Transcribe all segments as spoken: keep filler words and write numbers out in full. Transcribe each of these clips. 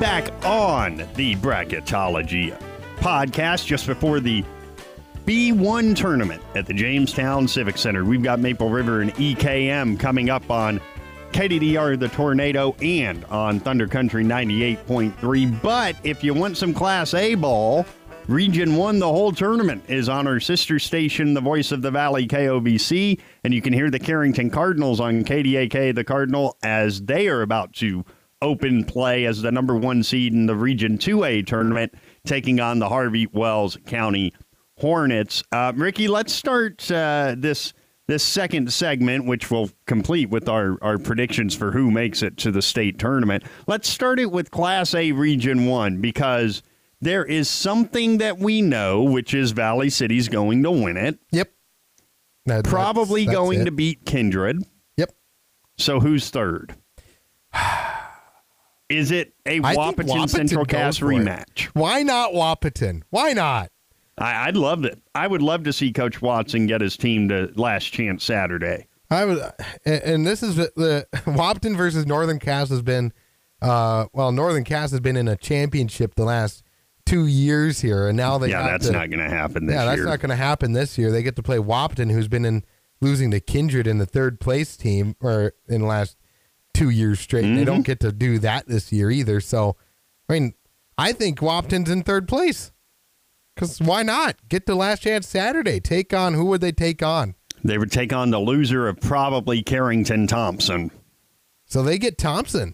back on the Bracketology podcast just before the B one tournament at the Jamestown Civic Center. We've got Maple River and E K M coming up on K D D R The Tornado and on Thunder Country ninety-eight point three. But if you want some Class A ball, Region one, the whole tournament, is on our sister station, the Voice of the Valley, K O V C, and you can hear the Carrington Cardinals on K D A K, the Cardinal, as they are about to open play as the number one seed in the Region two A tournament, taking on the Harvey Wells County Hornets. Uh, Ricky, let's start uh, this this second segment, which will complete with our, our predictions for who makes it to the state tournament. Let's start it with Class A Region one, because there is something that we know, which is Valley City's going to win it. Yep. That, Probably that's, that's going it. to beat Kindred. Yep. So who's third? Is it a I think Wapaton, Wapaton Central goes Cass for it. rematch? Why not Wapaton? Why not? I, I'd love it. I would love to see Coach Watson get his team to last chance Saturday. I would, and, and this is the, the Wapaton versus Northern Cass has been, uh, well, Northern Cass has been in a championship the last two years here, and now they yeah, have that's to, not going to happen this yeah, that's year. not going to happen this year. They get to play Wapaton, who's been in losing to Kindred in the third place team or in the last two years straight. Mm-hmm. They don't get to do that this year either. So, I mean, I think Wapaton's in third place. Because why not? Get to last chance Saturday. Take on, who would they take on? They would take on the loser of probably Carrington Thompson. So they get Thompson.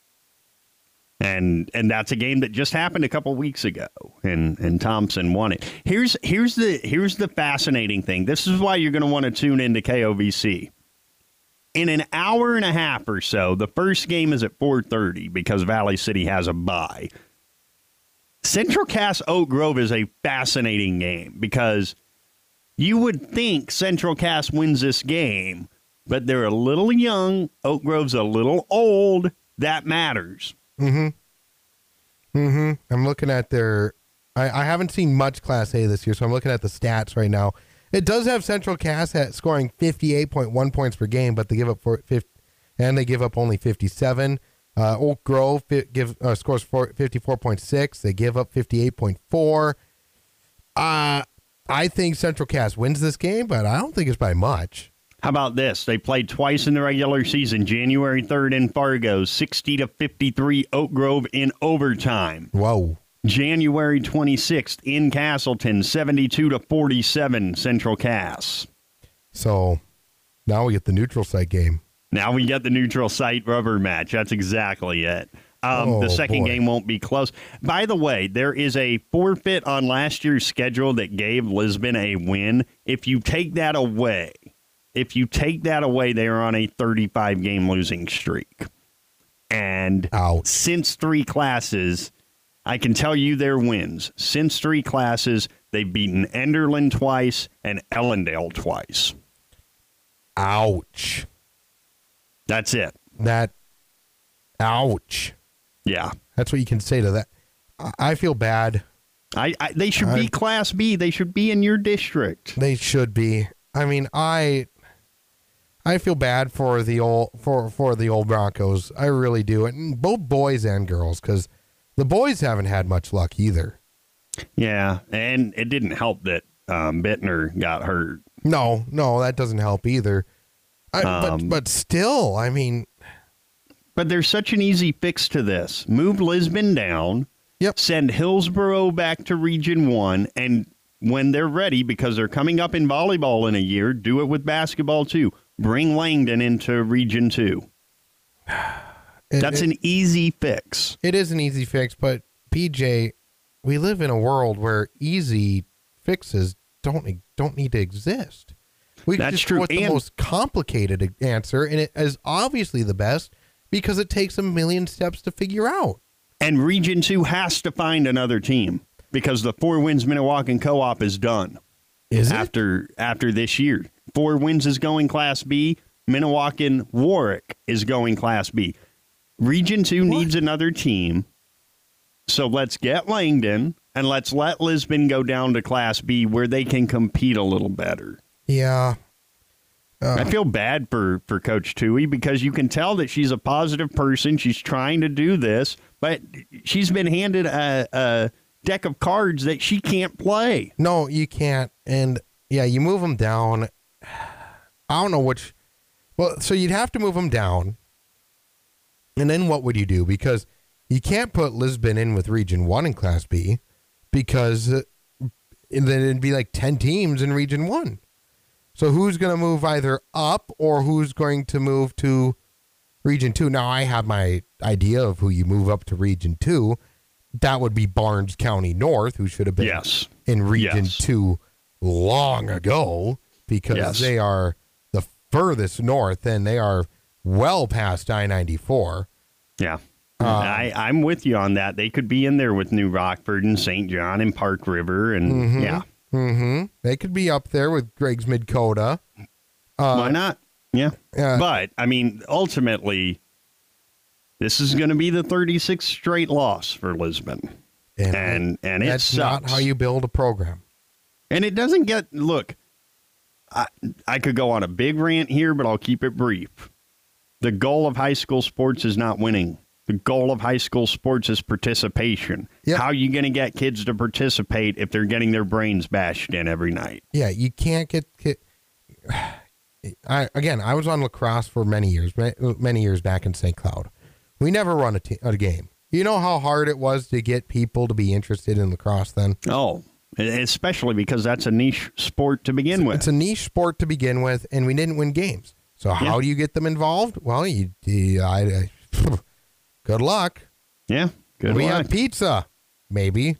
And and that's a game that just happened a couple weeks ago, and, and Thompson won it. Here's here's the here's the fascinating thing. This is why you're going to want to tune into K O V C. In an hour and a half or so, the first game is at four thirty because Valley City has a bye. Central Cass Oak Grove is a fascinating game because you would think Central Cass wins this game, but they're a little young. Oak Grove's a little old. That matters. Mm-hmm. Mm-hmm. I'm looking at their I, I haven't seen much Class A this year, so I'm looking at the stats right now. It does have Central Cass at scoring fifty-eight point one points per game, but they give up for fifty, and they give up only fifty-seven. Uh, Oak Grove fi- give uh, scores fifty-four point six. They give up fifty-eight point four. Uh, I think Central Cass wins this game, but I don't think it's by much. How about this? They played twice in the regular season. January third in Fargo, sixty to fifty-three Oak Grove in overtime. Whoa. January twenty-sixth in Castleton, seventy-two to forty-seven Central Cass. So now we get the neutral site game. Now we get the neutral site rubber match. That's exactly it. Um, oh, the second boy. game won't be close. By the way, there is a forfeit on last year's schedule that gave Lisbon a win. If you take that away, if you take that away, they are on a thirty-five game losing streak. And Ouch. since three classes, I can tell you their wins. Since three classes, they've beaten Enderlin twice and Ellendale twice. Ouch. That's it. That, ouch. Yeah. That's what you can say to that. I, I feel bad. I, I They should I, be Class B. They should be in your district. They should be. I mean, I I feel bad for the old for, for the old Broncos. I really do. And both boys and girls, because the boys haven't had much luck either. Yeah, and it didn't help that um, Bittner got hurt. No, no, that doesn't help either. I, Um, but but still, I mean, But there's such an easy fix to this. Move Lisbon down. Yep. Send Hillsboro back to Region one, and when they're ready, because they're coming up in volleyball in a year, do it with basketball too. Bring Langdon into Region two. it, That's it, an easy fix. It is an easy fix, but P J, we live in a world where easy fixes don't don't need to exist. We That's just true. go with the And- most complicated answer, and it is obviously the best because it takes a million steps to figure out. And Region two has to find another team because the Four Winds Minnewacan Co-op is done. Is it? after after this year? Four Winds is going Class B. Minnewacan Warwick is going Class B. Region two What? needs another team. So let's get Langdon and let's let Lisbon go down to Class B where they can compete a little better. Yeah. Uh, I feel bad for, for Coach Tui because you can tell that she's a positive person. She's trying to do this, but she's been handed a, a deck of cards that she can't play. No, you can't. And yeah, you move them down. I don't know which. Well, so you'd have to move them down. And then what would you do? Because you can't put Lisbon in with Region one in Class B because uh, then it'd be like ten teams in Region one. So who's going to move either up or who's going to move to Region two? Now, I have my idea of who you move up to Region two. That would be Barnes County North, who should have been yes. in Region yes. two long ago because yes. they are the furthest north and they are well past I ninety-four. Yeah. Um, I, I'm with you on that. They could be in there with New Rockford and Saint John and Park River. And mm-hmm, yeah. Mm-hmm. They could be up there with Greg's Mid-Coda. Uh, Why not? Yeah. Uh, but, I mean, ultimately, this is going to be the thirty-sixth straight loss for Lisbon. And, and, and it that's sucks. not how you build a program. And it doesn't get, look, I, I could go on a big rant here, but I'll keep it brief. The goal of high school sports is not winning. The goal of high school sports is participation. Yep. How are you going to get kids to participate if they're getting their brains bashed in every night? Yeah, you can't get... get I, again, I was on lacrosse for many years, many years back in Saint Cloud. We never run a, t- a game. You know how hard it was to get people to be interested in lacrosse then? Oh, especially because that's a niche sport to begin it's, with. It's a niche sport to begin with, and we didn't win games. So how yeah. do you get them involved? Well, you, you I, I, good luck. Yeah, good we luck. have pizza, maybe.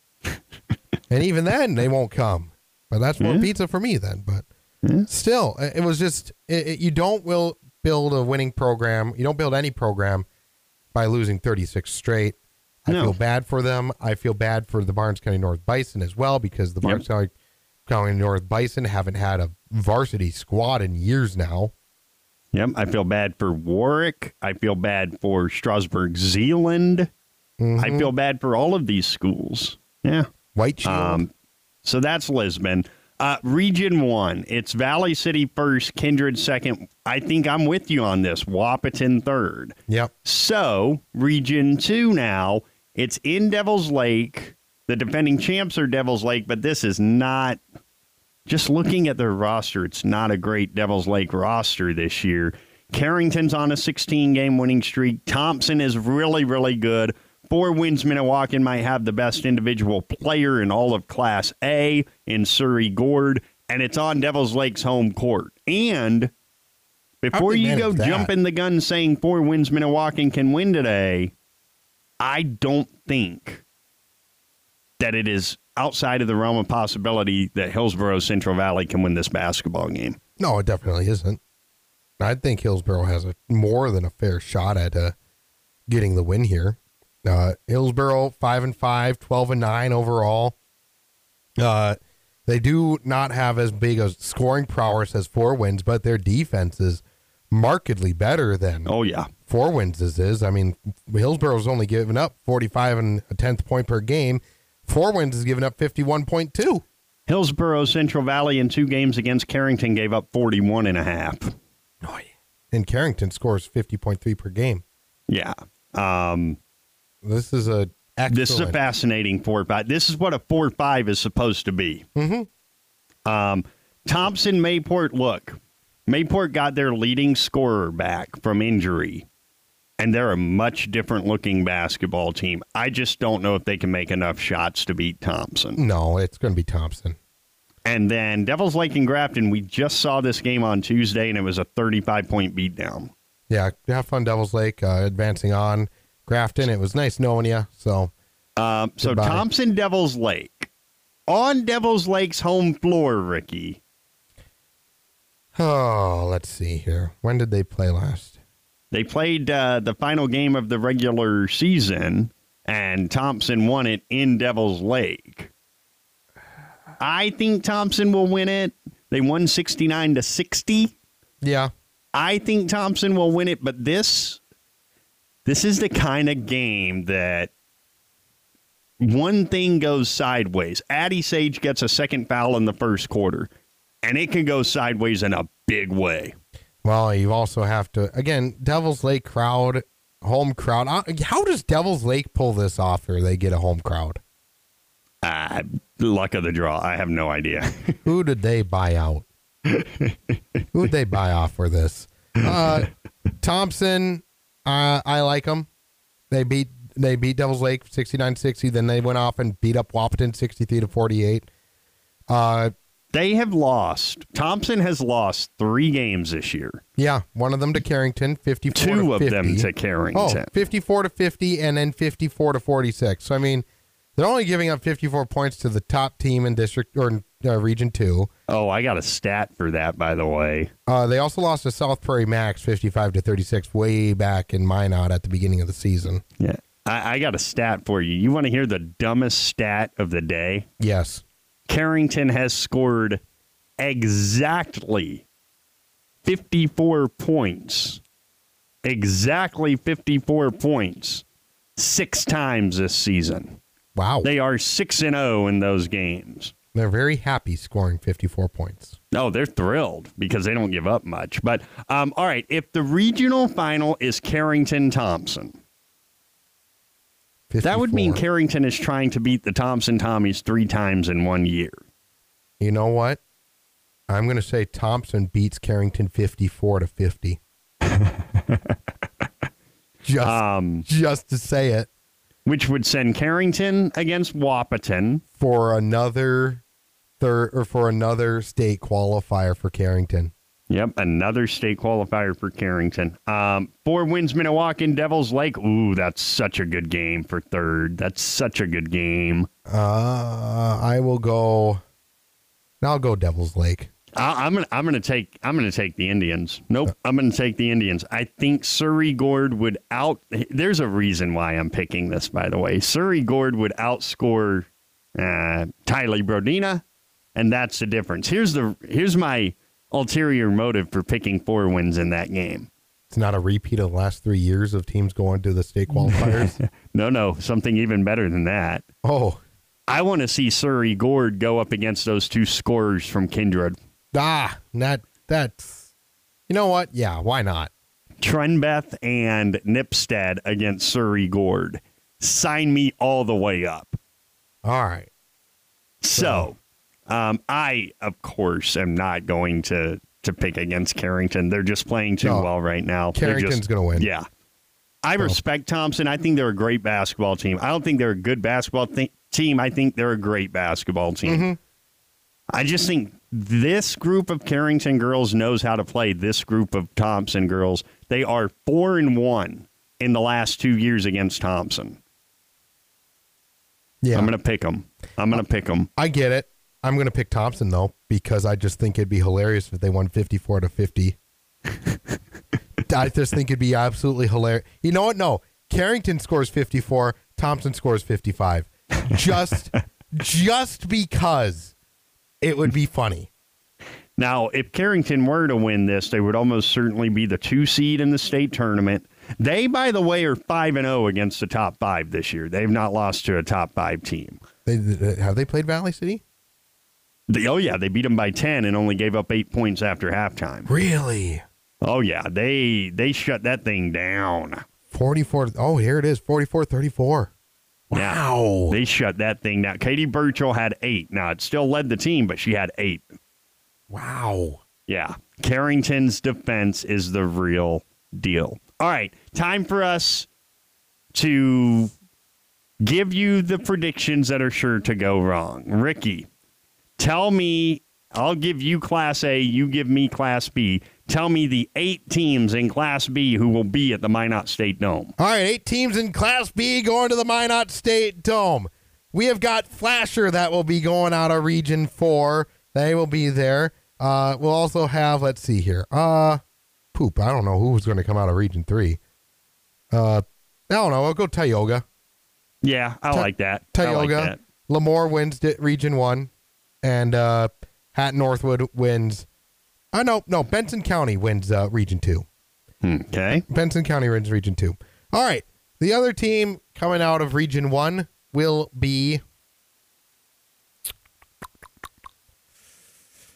And even then, they won't come. But that's more yeah. pizza for me then. But yeah. still, it was just, it, it, you don't will build a winning program. You don't build any program by losing thirty-six straight. I no. feel bad for them. I feel bad for the Barnes County North Bison as well because the Barnes yep. County North Bison haven't had a varsity squad in years now. Yep, I feel bad for Warwick. I feel bad for Strasburg Zeeland. Mm-hmm. I feel bad for all of these schools. Yeah. White Shield. Um, so that's Lisbon. Uh, Region one, it's Valley City first, Kindred second. I think I'm with you on this. Wahpeton third. Yep. So, Region two now, it's in Devil's Lake. The defending champs are Devil's Lake, but this is not... Just looking at their roster, it's not a great Devil's Lake roster this year. Carrington's on a sixteen-game winning streak. Thompson is really, really good. Four Winds Minnewacan might have the best individual player in all of Class A in Surrey Gord, and it's on Devil's Lake's home court. And before you go that? jumping the gun saying Four Winds Minnewacan can win today, I don't think that it is outside of the realm of possibility that Hillsborough Central Valley can win this basketball game. No, it definitely isn't. I think Hillsborough has a more than a fair shot at uh, getting the win here. Uh, Hillsborough five and five, twelve and nine overall. Uh, they do not have as big a scoring prowess as Four Winds, but their defense is markedly better than oh yeah Four Winds is. I mean, Hillsborough's only given up forty-five and a tenth point per game. Four Winds has given up fifty-one point two. Hillsborough Central Valley in two games against Carrington gave up forty-one and a half. Oh, yeah. And Carrington scores fifty point three per game. Yeah. Um, this is a excellent. This is a fascinating four five. This is what a four five is supposed to be. Mm-hmm. Um, Thompson Mayport, look, Mayport got their leading scorer back from injury, and they're a much different looking basketball team. I just don't know if they can make enough shots to beat Thompson. No, it's going to be Thompson. And then Devils Lake and Grafton, we just saw this game on Tuesday, and it was a thirty-five point beatdown. Yeah, have fun, Devils Lake, uh, advancing on. Grafton, it was nice knowing you. So, um, so goodbye. Thompson, Devils Lake. On Devils Lake's home floor, Ricky. Oh, let's see here. When did they play last? They played uh, the final game of the regular season, and Thompson won it in Devils Lake. I think Thompson will win it. They won sixty-nine to sixty. Yeah. I think Thompson will win it, but this, this is the kind of game that one thing goes sideways. Addie Sage gets a second foul in the first quarter, and it can go sideways in a big way. Well, you also have to, again, Devil's Lake crowd, home crowd. How does Devil's Lake pull this off or they get a home crowd? Uh, luck of the draw. I have no idea. Who did they buy out? Who did they buy off for this? Uh, Thompson, uh, I like them. They beat they beat Devil's Lake sixty-nine sixty. Then they went off and beat up Wahpeton sixty-three to forty-eight. Uh, they have lost. Thompson has lost three games this year. Yeah, one of them to Carrington, fifty-four Two to fifty. of them to Carrington. Oh, fifty-four to fifty, and then fifty-four to forty-six. So I mean, they're only giving up fifty-four points to the top team in district or uh, region two. Oh, I got a stat for that, by the way. Uh, they also lost to South Prairie Max fifty-five to thirty-six way back in Minot at the beginning of the season. Yeah, I, I got a stat for you. You want to hear the dumbest stat of the day? Yes. Carrington has scored exactly fifty-four points. Exactly fifty-four points six times this season. Wow. They are six and oh in those games. They're very happy scoring fifty-four points. No, they're thrilled because they don't give up much. But, um, all right, if the regional final is Carrington-Thompson, that would mean Carrington is trying to beat the Thompson Tommies three times in one year. You know what? I'm going to say Thompson beats Carrington fifty-four to fifty. just, um, just to say it. Which would send Carrington against Wahpeton for another third or for another state qualifier for Carrington. Yep, another state qualifier for Carrington. Um, four wins, Minnewacan, Devil's Lake. Ooh, that's such a good game for third. That's such a good game. Uh, I will go. I'll go Devil's Lake. I, I'm gonna, I'm gonna take, I'm gonna take the Indians. Nope, I'm gonna take the Indians. I think Surrey Gord would out. There's a reason why I'm picking this, by the way. Surrey Gord would outscore uh, Tyler Brodina, and that's the difference. Here's the, here's my ulterior motive for picking four wins in that game. It's not a repeat of the last three years of teams going to the state qualifiers. no, no, something even better than that. Oh, I want to see Surrey Gord go up against those two scorers from Kindred. Ah, that that's, you know what? Yeah, why not? Trenbeth and Nipstead against Surrey Gord. Sign me all the way up. All right. So, um, I, of course, am not going to, to pick against Carrington. They're just playing too no, well right now. Carrington's going to win. Yeah. I so. respect Thompson. I think they're a great basketball team. I don't think they're a good basketball th- team. I think they're a great basketball team. Mm-hmm. I just think this group of Carrington girls knows how to play this group of Thompson girls. They are four and one in the last two years against Thompson. Yeah, I'm going to pick them. I'm going to pick them. I get it. I'm going to pick Thompson, though, because I just think it'd be hilarious if they won fifty-four to fifty. I just think it'd be absolutely hilarious. You know what? No. Carrington scores fifty-four. Thompson scores fifty-five. Just, just because it would be funny. Now, if Carrington were to win this, they would almost certainly be the two seed in the state tournament. They, by the way, are five and oh against the top five this year. They've not lost to a top five team. They, have they played Valley City? They, oh, yeah. They beat them by ten and only gave up eight points after halftime. Really? Oh, yeah. They they shut that thing down. forty-four. Oh, here it is. forty-four thirty-four. Wow. Yeah, they shut that thing down. Katie Burchell had eight. Now, it still led the team, but she had eight. Wow. Yeah. Carrington's defense is the real deal. All right. Time for us to give you the predictions that are sure to go wrong. Ricky, tell me, I'll give you Class A, you give me Class B. Tell me the eight teams in Class B who will be at the Minot State Dome. All right, eight teams in Class B going to the Minot State Dome. We have got Flasher that will be going out of Region four. They will be there. Uh, we'll also have, let's see here. Uh, poop, I don't know who's going to come out of Region three. Uh, I don't know. I'll go Tioga. Yeah, I Ta- like that. Tioga. I like that. Lemoore wins Region one. And uh, Hatton Northwood wins. Oh, no, no. Benson County wins uh, Region two. Okay. Benson County wins Region two. All right. The other team coming out of Region one will be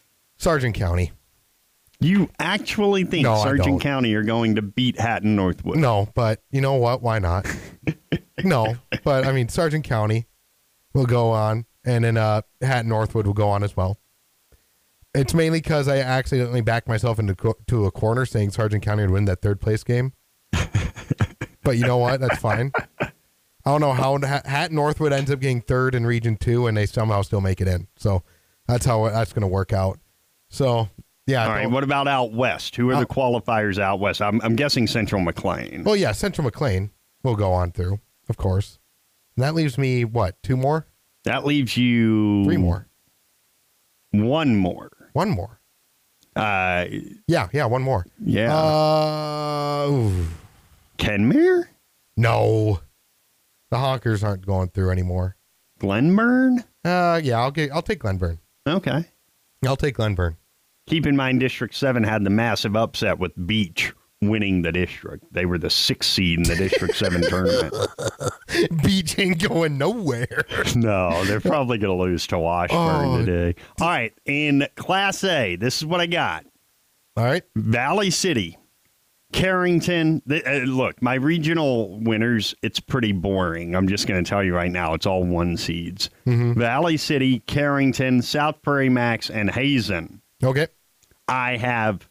Sargent County. You actually think No, I Sargent don't. County are going to beat Hatton Northwood? No, but you know what? Why not? No, but I mean, Sargent County will go on, and then uh, Hatton Northwood will go on as well. It's mainly because I accidentally backed myself into co- to a corner saying Sargent County would win that third place game. But you know what? That's fine. I don't know how Hatton Northwood ends up getting third in Region Two, and they somehow still make it in. So that's how that's going to work out. So yeah. All right. What about out west? Who are the qualifiers out west? I'm, I'm guessing Central McLean. Well, yeah, Central McLean will go on through, of course. And that leaves me what? Two more? That leaves you Three more. One more. One more. Uh, yeah, yeah, one more. Yeah. Uh, ooh. Kenmare? No. The Honkers aren't going through anymore. Glenburn? Uh, yeah, I'll get. I'll take Glenburn. Okay. I'll take Glenburn. Keep in mind, District seven had the massive upset with Beach winning the district. They were the sixth seed in the District seven tournament. Beach ain't going nowhere. No, they're probably going to lose to Washburn Oh. today. All right, in Class A, this is what I got. All right. Valley City, Carrington. The, uh, look, my regional winners, it's pretty boring. I'm just going to tell you right now, it's all one seeds. Mm-hmm. Valley City, Carrington, South Prairie Max, and Hazen. Okay. I have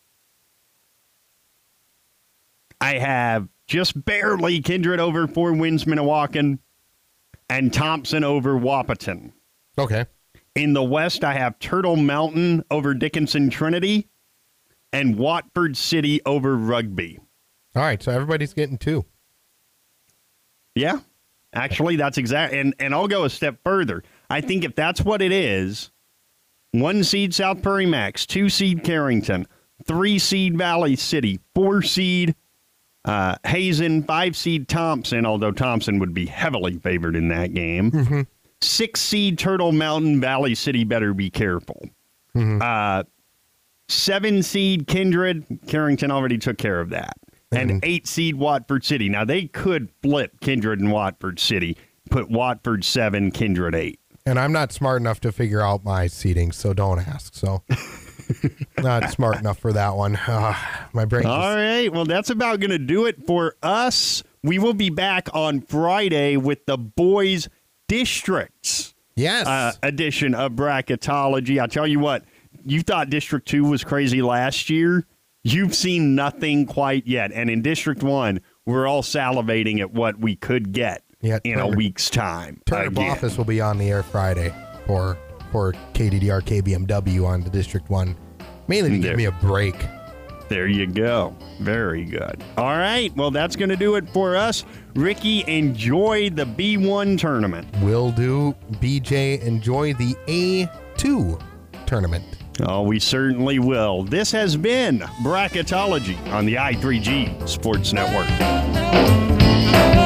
I have just barely Kindred over Four Winds Minnewacan and Thompson over Wahpeton. Okay. In the West, I have Turtle Mountain over Dickinson Trinity and Watford City over Rugby. All right. So everybody's getting two. Yeah, actually, that's exact. And, and I'll go a step further. I think if that's what it is, one seed South Prairie Max, two seed Carrington, three seed Valley City, four seed uh, Hazen, five seed Thompson, although Thompson would be heavily favored in that game. Mm-hmm. Six seed Turtle Mountain, Valley City better be careful. Mm-hmm. Uh, seven seed Kindred, Carrington already took care of that. Mm-hmm. And eight seed Watford City. Now, they could flip Kindred and Watford City, put Watford seven, Kindred eight. And I'm not smart enough to figure out my seating, so don't ask. So not smart enough for that one. Uh, my brain. All just... right. Well, that's about going to do it for us. We will be back on Friday with the boys' districts Yes. uh, edition of Bracketology. I'll tell you what, you thought District two was crazy last year. You've seen nothing quite yet. And in District one, we're all salivating at what we could get Yeah, in a Turner- week's time. Turner Again. Office will be on the air Friday for for K D D R K B M W on the District one, mainly to There. give me a break. There you go. Very good. All right. Well, that's going to do it for us. Ricky, enjoy the B one tournament. Will do. B J, enjoy the A two tournament. Oh, we certainly will. This has been Bracketology on the I three G Sports Network.